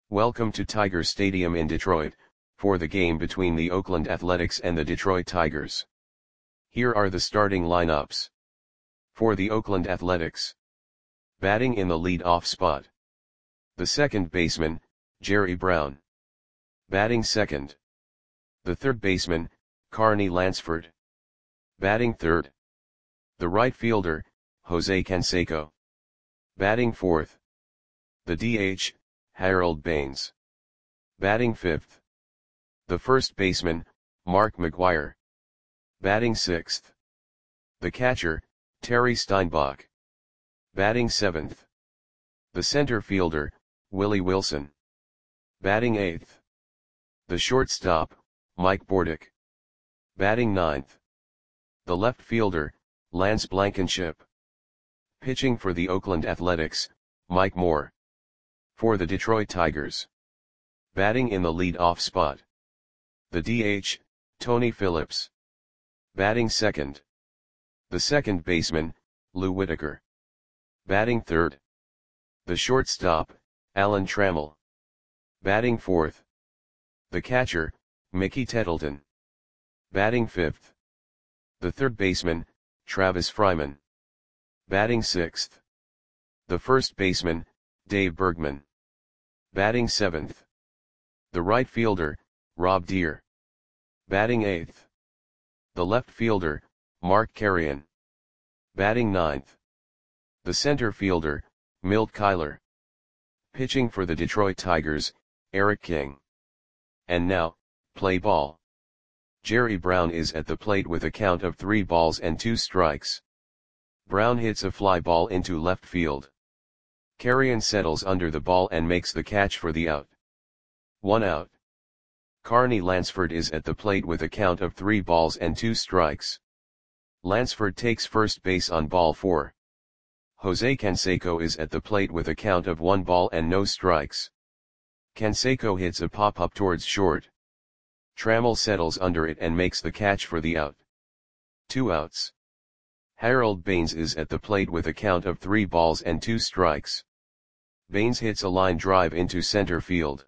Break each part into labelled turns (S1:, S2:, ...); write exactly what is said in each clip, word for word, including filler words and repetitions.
S1: Welcome to Tiger Stadium in Detroit, for the game between the Oakland Athletics and the Detroit Tigers. Here are the starting lineups. For the Oakland Athletics. Batting in the lead-off spot. The second baseman, Jerry Brown. Batting second. The third baseman, Carney Lansford. Batting third. The right fielder, Jose Canseco. Batting fourth. The D H, Harold Baines. Batting fifth. The first baseman, Mark McGwire. Batting sixth. The catcher, Terry Steinbach. Batting seventh. The center fielder, Willie Wilson. Batting eighth. The shortstop, Mike Bordick. Batting ninth. The left fielder, Lance Blankenship. Pitching for the Oakland Athletics, Mike Moore. For the Detroit Tigers. Batting in the lead-off spot. The D H, Tony Phillips. Batting second. The second baseman, Lou Whitaker. Batting third. The shortstop, Alan Trammell. Batting fourth. The catcher, Mickey Tettleton. Batting fifth. The third baseman, Travis Fryman. Batting sixth. The first baseman, Dave Bergman. Batting seventh. The right fielder, Rob Deere. Batting eighth. The left fielder, Mark Carrion. Batting ninth. The center fielder, Milt Kyler. Pitching for the Detroit Tigers, Eric King. And now, play ball. Jerry Brown is at the plate with a count of three balls and two strikes. Brown hits a fly ball into left field. Carrion settles under the ball and makes the catch for the out. One out. Carney Lansford is at the plate with a count of three balls and two strikes. Lansford takes first base on ball four. Jose Canseco is at the plate with a count of one ball and no strikes. Canseco hits a pop-up towards short. Trammell settles under it and makes the catch for the out. Two outs. Harold Baines is at the plate with a count of three balls and two strikes. Baines hits a line drive into center field.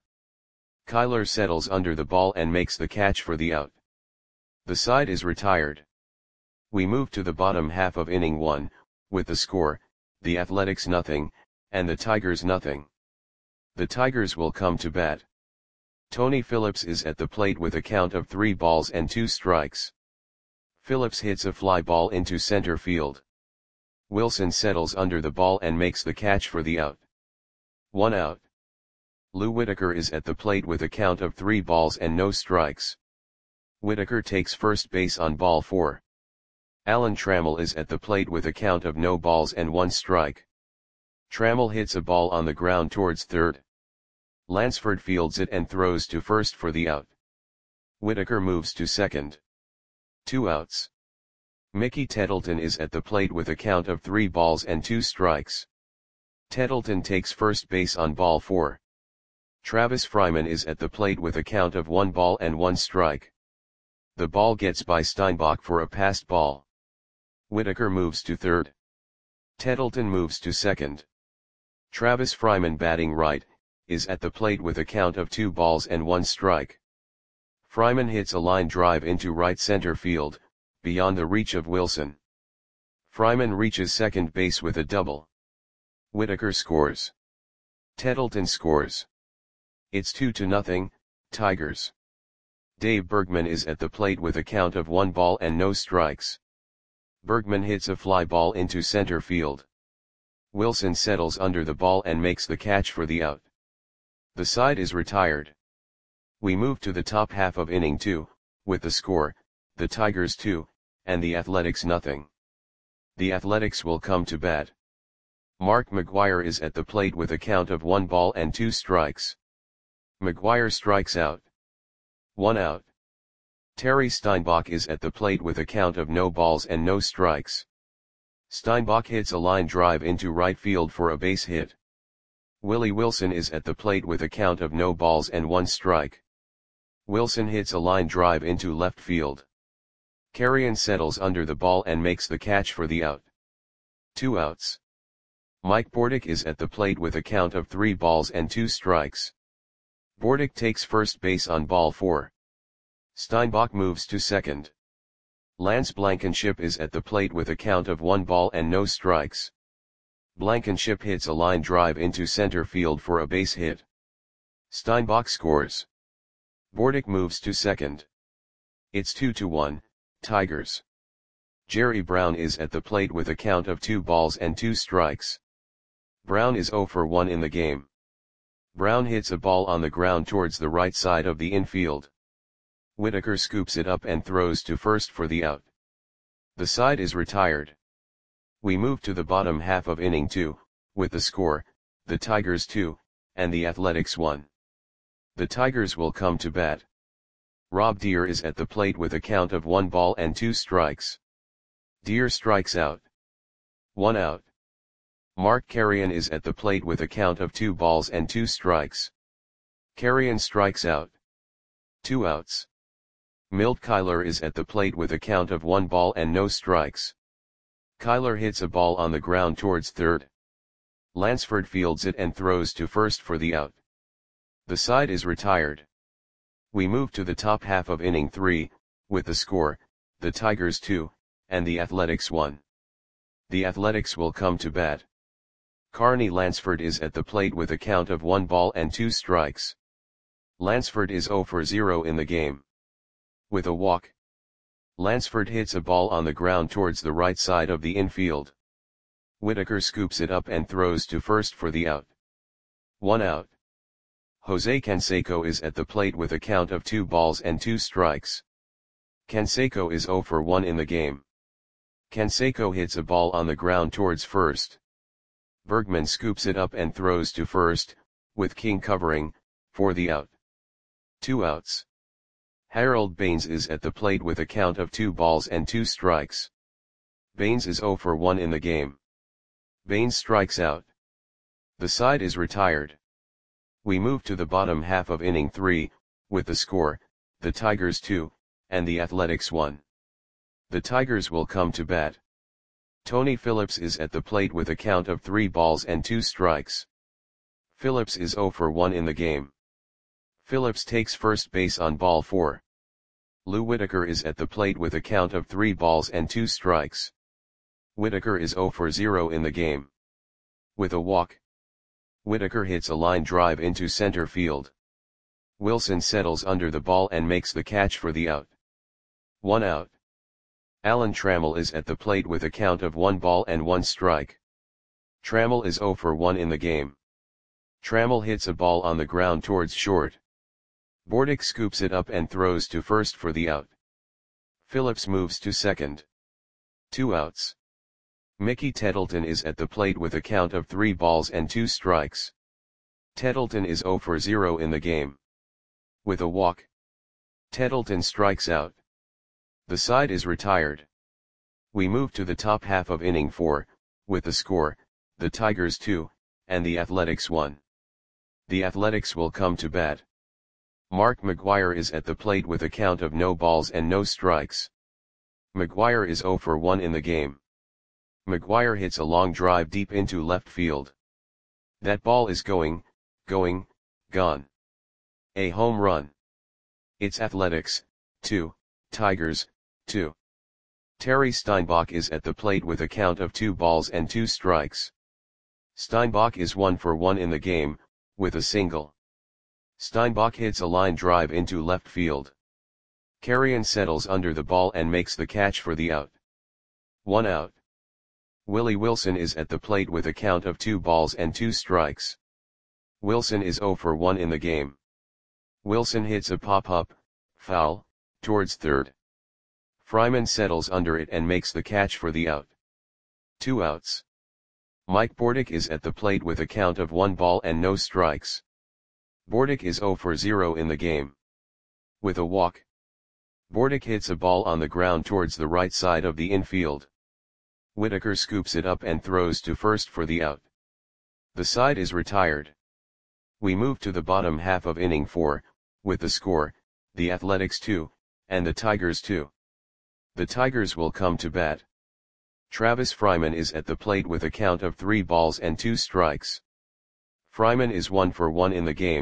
S1: Kyler settles under the ball and makes the catch for the out. The side is retired. We move to the bottom half of inning one, with the score, the Athletics nothing, and the Tigers nothing. The Tigers will come to bat. Tony Phillips is at the plate with a count of three balls and two strikes. Phillips hits a fly ball into center field. Wilson settles under the ball and makes the catch for the out. One out. Lou Whitaker is at the plate with a count of three balls and no strikes. Whitaker takes first base on ball four. Alan Trammell is at the plate with a count of no balls and one strike. Trammell hits a ball on the ground towards third. Lansford fields it and throws to first for the out. Whitaker moves to second. Two outs. Mickey Tettleton is at the plate with a count of three balls and two strikes. Tettleton takes first base on ball four. Travis Fryman is at the plate with a count of one ball and one strike. The ball gets by Steinbach for a passed ball. Whitaker moves to third. Tettleton moves to second. Travis Fryman, batting right, is at the plate with a count of two balls and one strike. Fryman hits a line drive into right center field, beyond the reach of Wilson. Fryman reaches second base with a double. Whitaker scores. Tettleton scores. It's two to nothing, Tigers. Dave Bergman is at the plate with a count of one ball and no strikes. Bergman hits a fly ball into center field. Wilson settles under the ball and makes the catch for the out. The side is retired. We move to the top half of inning two, with the score, the Tigers two, and the Athletics nothing. The Athletics will come to bat. Mark McGwire is at the plate with a count of one ball and two strikes. McGwire strikes out. One out. Terry Steinbach is at the plate with a count of no balls and no strikes. Steinbach hits a line drive into right field for a base hit. Willie Wilson is at the plate with a count of no balls and one strike. Wilson hits a line drive into left field. Carrion settles under the ball and makes the catch for the out. Two outs. Mike Bordick is at the plate with a count of three balls and two strikes. Bordick takes first base on ball four. Steinbach moves to second. Lance Blankenship is at the plate with a count of one ball and no strikes. Blankenship hits a line drive into center field for a base hit. Steinbach scores. Bordick moves to second. It's two to one, Tigers. Jerry Brown is at the plate with a count of two balls and two strikes. Brown is zero for one in the game. Brown hits a ball on the ground towards the right side of the infield. Whitaker scoops it up and throws to first for the out. The side is retired. We move to the bottom half of inning two, with the score, the Tigers two, and the Athletics one. The Tigers will come to bat. Rob Deere is at the plate with a count of one ball and two strikes. Deere strikes out. One out. Mark Carrion is at the plate with a count of two balls and two strikes. Carrion strikes out. Two outs. Milt Kyler is at the plate with a count of one ball and no strikes. Kyler hits a ball on the ground towards third. Lansford fields it and throws to first for the out. The side is retired. We move to the top half of inning three, with the score, the Tigers two, and the Athletics one. The Athletics will come to bat. Carney Lansford is at the plate with a count of one ball and two strikes. Lansford is zero for zero in the game. With a walk. Lansford hits a ball on the ground towards the right side of the infield. Whitaker scoops it up and throws to first for the out. One out. Jose Canseco is at the plate with a count of two balls and two strikes. Canseco is zero for one in the game. Canseco hits a ball on the ground towards first. Bergman scoops it up and throws to first, with King covering, for the out. Two outs. Harold Baines is at the plate with a count of two balls and two strikes. Baines is zero for one in the game. Baines strikes out. The side is retired. We move to the bottom half of inning three, with the score, the Tigers two, and the Athletics one. The Tigers will come to bat. Tony Phillips is at the plate with a count of three balls and two strikes. Phillips is zero for one in the game. Phillips takes first base on ball four. Lou Whitaker is at the plate with a count of three balls and two strikes. Whitaker is zero for zero in the game. With a walk. Whitaker hits a line drive into center field. Wilson settles under the ball and makes the catch for the out. One out. Alan Trammell is at the plate with a count of one ball and one strike. Trammell is zero for one in the game. Trammell hits a ball on the ground towards short. Bordick scoops it up and throws to first for the out. Phillips moves to second. Two outs. Mickey Tettleton is at the plate with a count of three balls and two strikes. Tettleton is zero for zero in the game. With a walk. Tettleton strikes out. The side is retired. We move to the top half of inning four, with the score, the Tigers two, and the Athletics one. The Athletics will come to bat. Mark McGuire is at the plate with a count of no balls and no strikes. McGuire is zero for one in the game. McGuire hits a long drive deep into left field. That ball is going, going, gone. A home run. It's Athletics, two, Tigers, two. Terry Steinbach is at the plate with a count of two balls and two strikes. Steinbach is one for one in the game, with a single. Steinbach hits a line drive into left field. Carrion settles under the ball and makes the catch for the out. One out. Willie Wilson is at the plate with a count of two balls and two strikes. Wilson is zero for one in the game. Wilson hits a pop-up, foul, towards third. Fryman settles under it and makes the catch for the out. Two outs. Mike Bordick is at the plate with a count of one ball and no strikes. Bordick is zero for zero in the game. With a walk. Bordick hits a ball on the ground towards the right side of the infield. Whitaker scoops it up and throws to first for the out. The side is retired. We move to the bottom half of inning four, with the score, the Athletics two, and the Tigers two. The Tigers will come to bat. Travis Fryman is at the plate with a count of three balls and two strikes. Fryman is one for one in the game,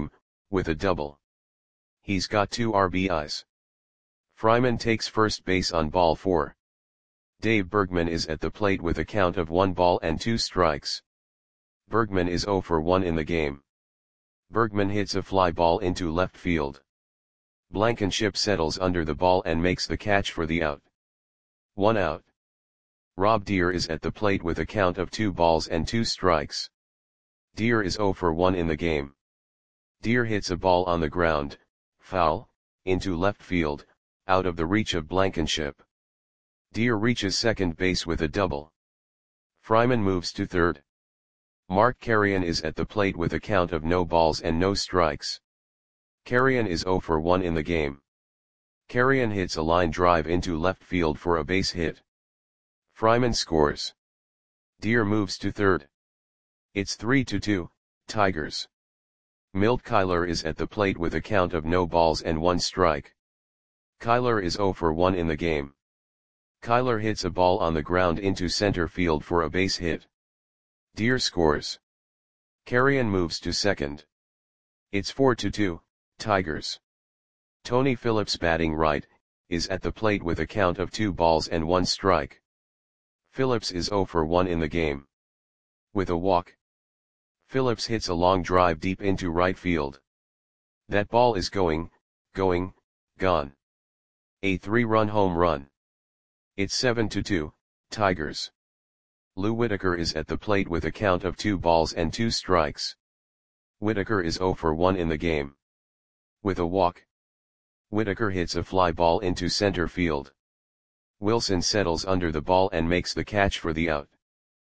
S1: with a double. He's got two R B Is. Fryman takes first base on ball four. Dave Bergman is at the plate with a count of one ball and two strikes. Bergman is zero for one in the game. Bergman hits a fly ball into left field. Blankenship settles under the ball and makes the catch for the out. One out. Rob Deer is at the plate with a count of two balls and two strikes. Deer is zero for one in the game. Deer hits a ball on the ground, foul, into left field, out of the reach of Blankenship. Deer reaches second base with a double. Fryman moves to third. Mark Carrion is at the plate with a count of no balls and no strikes. Carrion is zero for one in the game. Carrion hits a line drive into left field for a base hit. Fryman scores. Deer moves to third. It's three to two, Tigers. Milt Kyler is at the plate with a count of no balls and one strike. Kyler is zero for one in the game. Kyler hits a ball on the ground into center field for a base hit. Deer scores. Carrion moves to second. It's four to two, Tigers. Tony Phillips, batting right, is at the plate with a count of two balls and one strike. Phillips is zero for one in the game. With a walk. Phillips hits a long drive deep into right field. That ball is going, going, gone. A three-run home run. It's seven to two, Tigers. Lou Whitaker is at the plate with a count of two balls and two strikes. Whitaker is zero for one in the game. With a walk. Whitaker hits a fly ball into center field. Wilson settles under the ball and makes the catch for the out.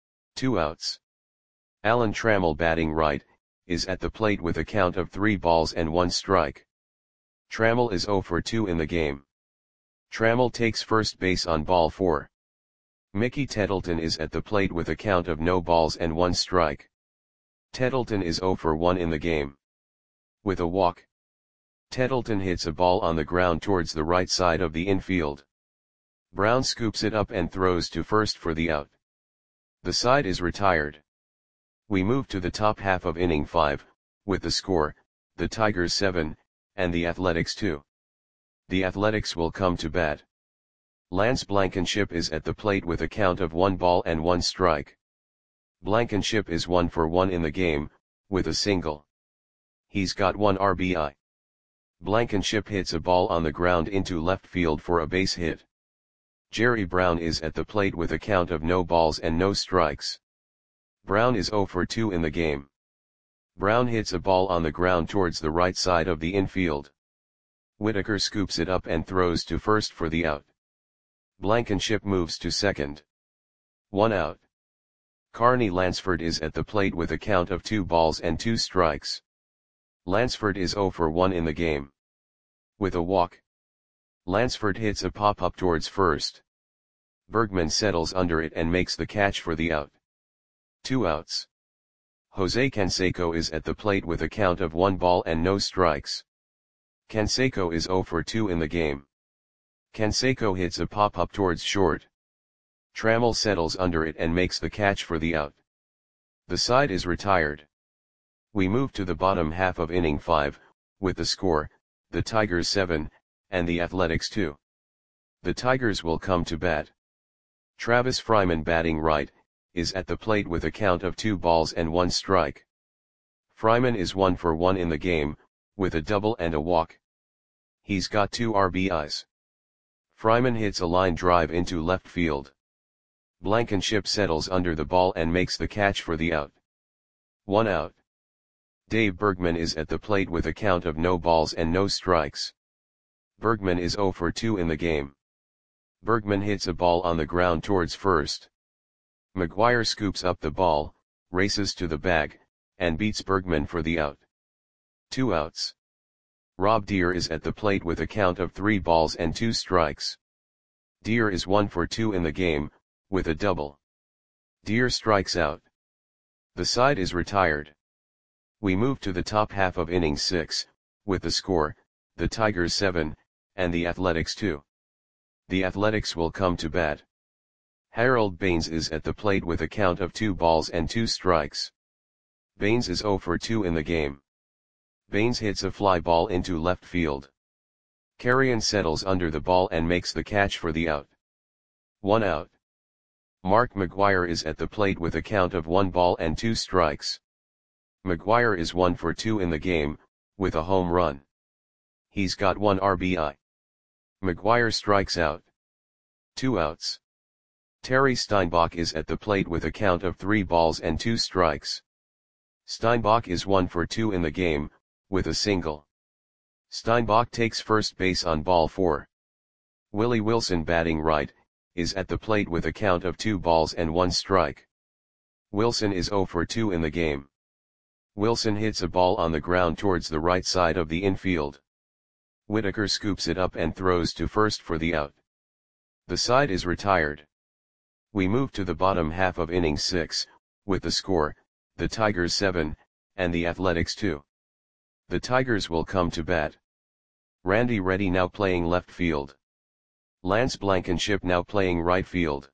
S1: Two outs. Alan Trammell, batting right, is at the plate with a count of three balls and one strike. Trammell is zero for two in the game. Trammell takes first base on ball four. Mickey Tettleton is at the plate with a count of no balls and one strike. Tettleton is zero for one in the game. With a walk. Tettleton hits a ball on the ground towards the right side of the infield. Brown scoops it up and throws to first for the out. The side is retired. We move to the top half of inning five, with the score, the Tigers seven, and the Athletics two. The Athletics will come to bat. Lance Blankenship is at the plate with a count of one ball and one strike. Blankenship is one for one in the game, with a single. He's got one R B I. Blankenship hits a ball on the ground into left field for a base hit. Jerry Brown is at the plate with a count of no balls and no strikes. Brown is zero for two in the game. Brown hits a ball on the ground towards the right side of the infield. Whitaker scoops it up and throws to first for the out. Blankenship moves to second. One out. Carney Lansford is at the plate with a count of two balls and two strikes. Lansford is zero for one in the game. With a walk. Lansford hits a pop-up towards first. Bergman settles under it and makes the catch for the out. Two outs. Jose Canseco is at the plate with a count of one ball and no strikes. Canseco is zero for two in the game. Canseco hits a pop-up towards short. Trammell settles under it and makes the catch for the out. The side is retired. We move to the bottom half of inning five, with the score, the Tigers seven, and the Athletics two. The Tigers will come to bat. Travis Fryman, batting right, is at the plate with a count of two balls and one strike. Fryman is one for one in the game, with a double and a walk. He's got two R B Is. Fryman hits a line drive into left field. Blankenship settles under the ball and makes the catch for the out. One out. Dave Bergman is at the plate with a count of no balls and no strikes. Bergman is zero for two in the game. Bergman hits a ball on the ground towards first. McGuire scoops up the ball, races to the bag, and beats Bergman for the out. Two outs. Rob Deer is at the plate with a count of three balls and two strikes. Deer is one for two in the game, with a double. Deer strikes out. The side is retired. We move to the top half of inning six, with the score, the Tigers seven, and the Athletics two. The Athletics will come to bat. Harold Baines is at the plate with a count of two balls and two strikes. Baines is zero for two in the game. Baines hits a fly ball into left field. Carrion settles under the ball and makes the catch for the out. One out. Mark McGwire is at the plate with a count of one ball and two strikes. McGwire is one for two in the game, with a home run. He's got one R B I. McGwire strikes out. Two outs. Terry Steinbach is at the plate with a count of three balls and two strikes. Steinbach is one for two in the game, with a single. Steinbach takes first base on ball four. Willie Wilson, batting right, is at the plate with a count of two balls and one strike. Wilson is zero for two in the game. Wilson hits a ball on the ground towards the right side of the infield. Whitaker scoops it up and throws to first for the out. The side is retired. We move to the bottom half of inning six, with the score, the Tigers seven, and the Athletics two. The Tigers will come to bat. Randy Reddy now playing left field. Lance Blankenship now playing right field.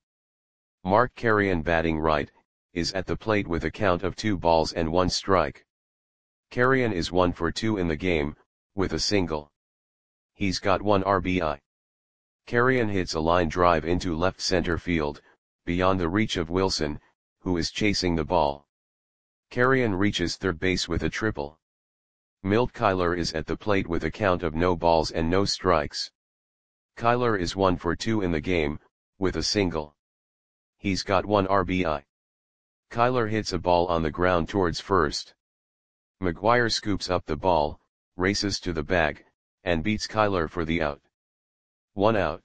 S1: Mark Carrion, batting right, is at the plate with a count of two balls and one strike. Carrion is one for two in the game, with a single. He's got one R B I. Carrion hits a line drive into left center field, beyond the reach of Wilson, who is chasing the ball. Carrion reaches third base with a triple. Milt Kyler is at the plate with a count of no balls and no strikes. Kyler is one for two in the game, with a single. He's got one R B I. Kyler hits a ball on the ground towards first. McGwire scoops up the ball, races to the bag, and beats Kyler for the out. One out.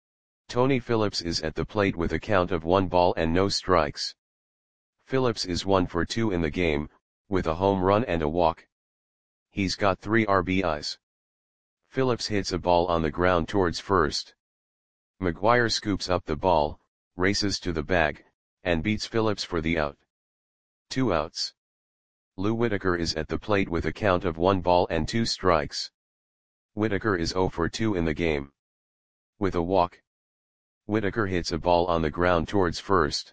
S1: Tony Phillips is at the plate with a count of one ball and no strikes. Phillips is one for two in the game, with a home run and a walk. He's got three R B Is. Phillips hits a ball on the ground towards first. McGwire scoops up the ball, races to the bag, and beats Phillips for the out. Two outs. Lou Whitaker is at the plate with a count of one ball and two strikes. Whitaker is zero for two in the game. With a walk. Whitaker hits a ball on the ground towards first.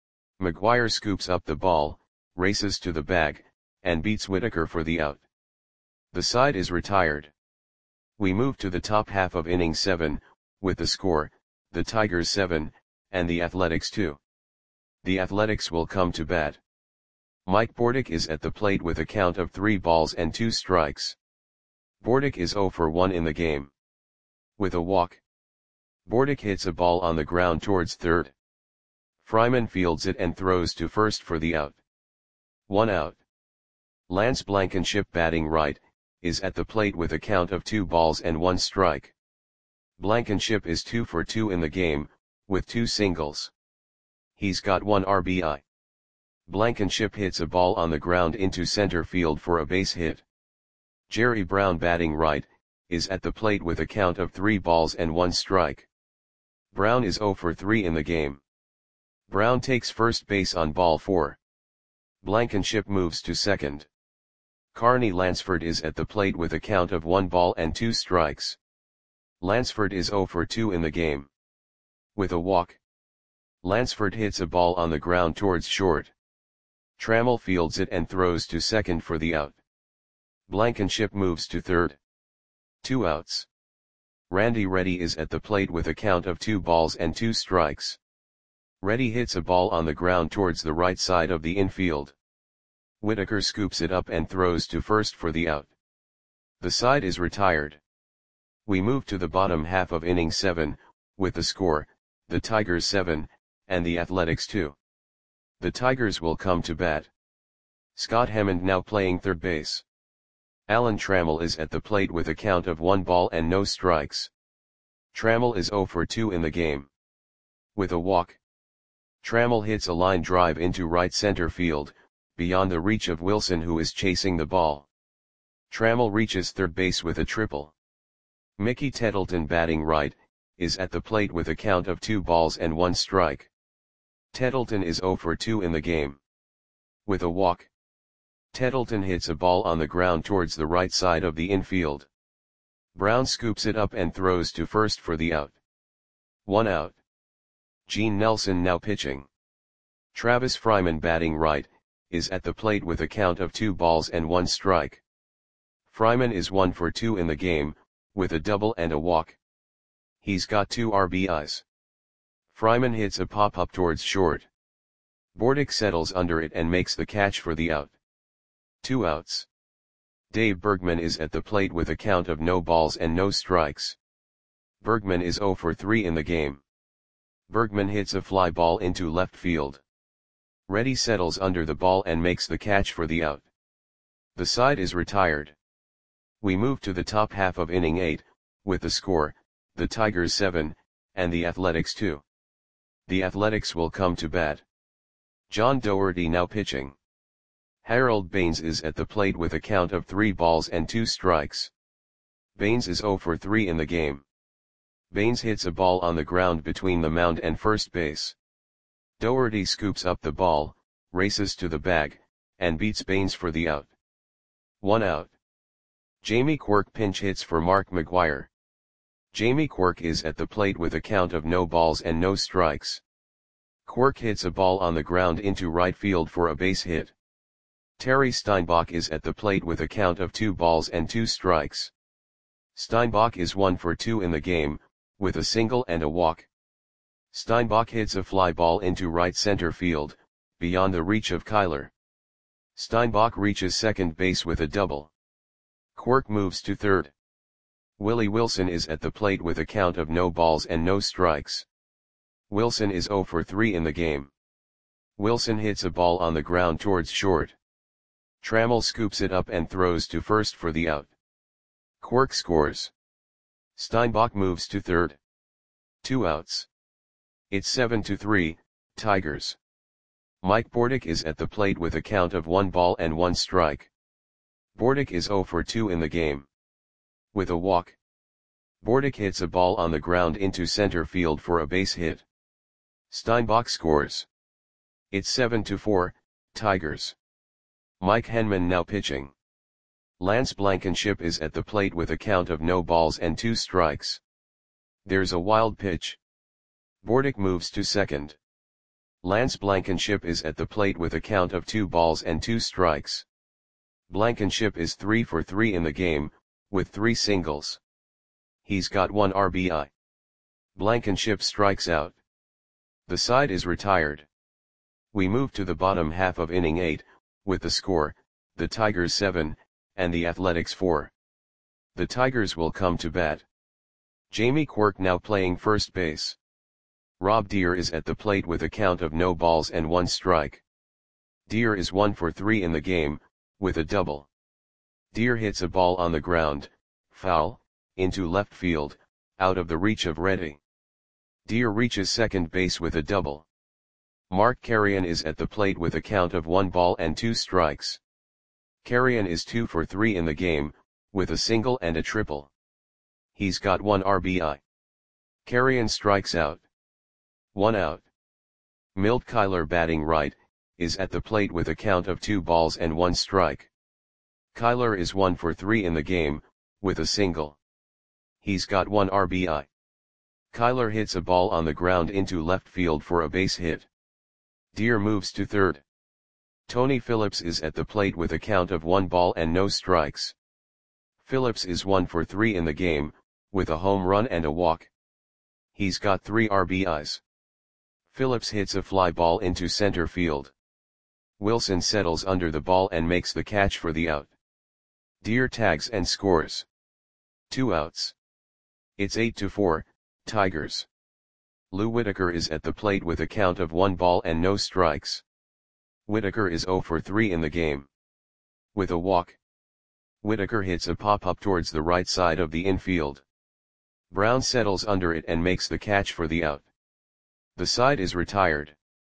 S1: McGwire scoops up the ball, races to the bag, and beats Whitaker for the out. The side is retired. We move to the top half of inning seven, with the score, the Tigers seven, and the Athletics two. The Athletics will come to bat. Mike Bordick is at the plate with a count of three balls and two strikes. Bordick is zero for one in the game. With a walk. Bordick hits a ball on the ground towards third. Fryman fields it and throws to first for the out. One out. Lance Blankenship, batting right, is at the plate with a count of two balls and one strike. Blankenship is two for two in the game, with two singles. He's got one R B I. Blankenship hits a ball on the ground into center field for a base hit. Jerry Brown, batting right, is at the plate with a count of three balls and one strike. Brown is zero for three in the game. Brown takes first base on ball four. Blankenship moves to second. Carney Lansford is at the plate with a count of one ball and two strikes. Lansford is zero for two in the game. With a walk. Lansford hits a ball on the ground towards short. Trammell fields it and throws to second for the out. Blankenship moves to third. Two outs. Randy Reddy is at the plate with a count of two balls and two strikes. Reddy hits a ball on the ground towards the right side of the infield. Whitaker scoops it up and throws to first for the out. The side is retired. We move to the bottom half of inning seven, with the score, the Tigers seven, and the Athletics two. The Tigers will come to bat. Scott Hammond now playing third base. Alan Trammell is at the plate with a count of one ball and no strikes. Trammell is zero for two in the game. With a walk. Trammell hits a line drive into right center field, beyond the reach of Wilson, who is chasing the ball. Trammell reaches third base with a triple. Mickey Tettleton, batting right, is at the plate with a count of two balls and one strike. Tettleton is zero for two in the game. With a walk. Tettleton hits a ball on the ground towards the right side of the infield. Brown scoops it up and throws to first for the out. One out. Gene Nelson now pitching. Travis Fryman, batting right, is at the plate with a count of two balls and one strike. Fryman is one for two in the game, with a double and a walk. He's got two R B Is. Fryman hits a pop-up towards short. Bordick settles under it and makes the catch for the out. Two outs. Dave Bergman is at the plate with a count of no balls and no strikes. Bergman is zero for three in the game. Bergman hits a fly ball into left field. Reddy settles under the ball and makes the catch for the out. The side is retired. We move to the top half of inning eight, with the score, the Tigers seven, and the Athletics two. The Athletics will come to bat. John Doherty now pitching. Harold Baines is at the plate with a count of three balls and two strikes. Baines is zero for three in the game. Baines hits a ball on the ground between the mound and first base. Doherty scoops up the ball, races to the bag, and beats Baines for the out. One out. Jamie Quirk pinch hits for Mark McGwire. Jamie Quirk is at the plate with a count of no balls and no strikes. Quirk hits a ball on the ground into right field for a base hit. Terry Steinbach is at the plate with a count of two balls and two strikes. Steinbach is one for two in the game, with a single and a walk. Steinbach hits a fly ball into right center field, beyond the reach of Kyler. Steinbach reaches second base with a double. Quirk moves to third. Willie Wilson is at the plate with a count of no balls and no strikes. Wilson is zero for three in the game. Wilson hits a ball on the ground towards short. Trammell scoops it up and throws to first for the out. Quirk scores. Steinbach moves to third. Two outs. It's seven to three, Tigers. Mike Bordick is at the plate with a count of one ball and one strike. Bordick is zero for two in the game. With a walk. Bordick hits a ball on the ground into center field for a base hit. Steinbach scores. It's seven to four, Tigers. Mike Henman now pitching. Lance Blankenship is at the plate with a count of no balls and two strikes. There's a wild pitch. Bordick moves to second. Lance Blankenship is at the plate with a count of two balls and two strikes. Blankenship is three for three in the game, with three singles. He's got one R B I. Blankenship strikes out. The side is retired. We move to the bottom half of inning eight, with the score, the Tigers seven, and the Athletics four. The Tigers will come to bat. Jamie Quirk now playing first base. Rob Deere is at the plate with a count of no balls and one strike. Deere is one for three in the game, with a double. Deere hits a ball on the ground, foul, into left field, out of the reach of Reddy. Deere reaches second base with a double. Mark Carrion is at the plate with a count of one ball and two strikes. Carrion is two for three in the game, with a single and a triple. He's got one R B I. Carrion strikes out. One out. Milt Kyler batting right, is at the plate with a count of two balls and one strike. Kyler is one for three in the game, with a single. He's got one R B I. Kyler hits a ball on the ground into left field for a base hit. Deere moves to third. Tony Phillips is at the plate with a count of one ball and no strikes. Phillips is one for three in the game, with a home run and a walk. He's got three R B Is. Phillips hits a fly ball into center field. Wilson settles under the ball and makes the catch for the out. Deere tags and scores. Two outs. It's eight to four, Tigers. Lou Whitaker is at the plate with a count of one ball and no strikes. Whitaker is zero for three in the game. With a walk. Whitaker hits a pop-up towards the right side of the infield. Brown settles under it and makes the catch for the out. The side is retired.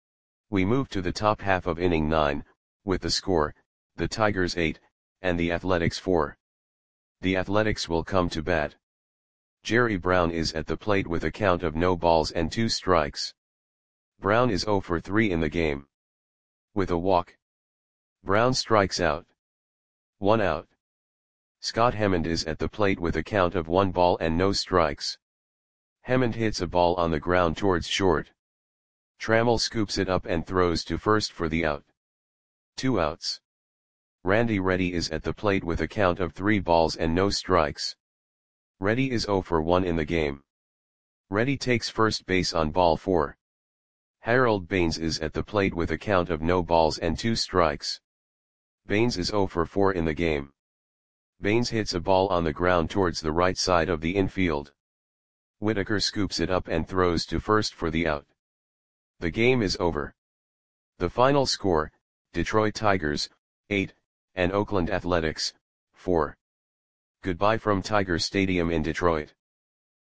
S1: We move to the top half of inning nine, with the score, the Tigers eight, and the Athletics four. The Athletics will come to bat. Jerry Brown is at the plate with a count of no balls and two strikes. Brown is zero for three in the game. With a walk. Brown strikes out. One out. Scott Hemmond is at the plate with a count of one ball and no strikes. Hemmond hits a ball on the ground towards short. Trammell scoops it up and throws to first for the out. Two outs. Randy Reddy is at the plate with a count of three balls and no strikes. Reddy is zero for one in the game. Reddy takes first base on ball four. Harold Baines is at the plate with a count of no balls and two strikes. Baines is zero for four in the game. Baines hits a ball on the ground towards the right side of the infield. Whitaker scoops it up and throws to first for the out. The game is over. The final score, Detroit Tigers, eight, and Oakland Athletics, four. Goodbye from Tiger Stadium in Detroit.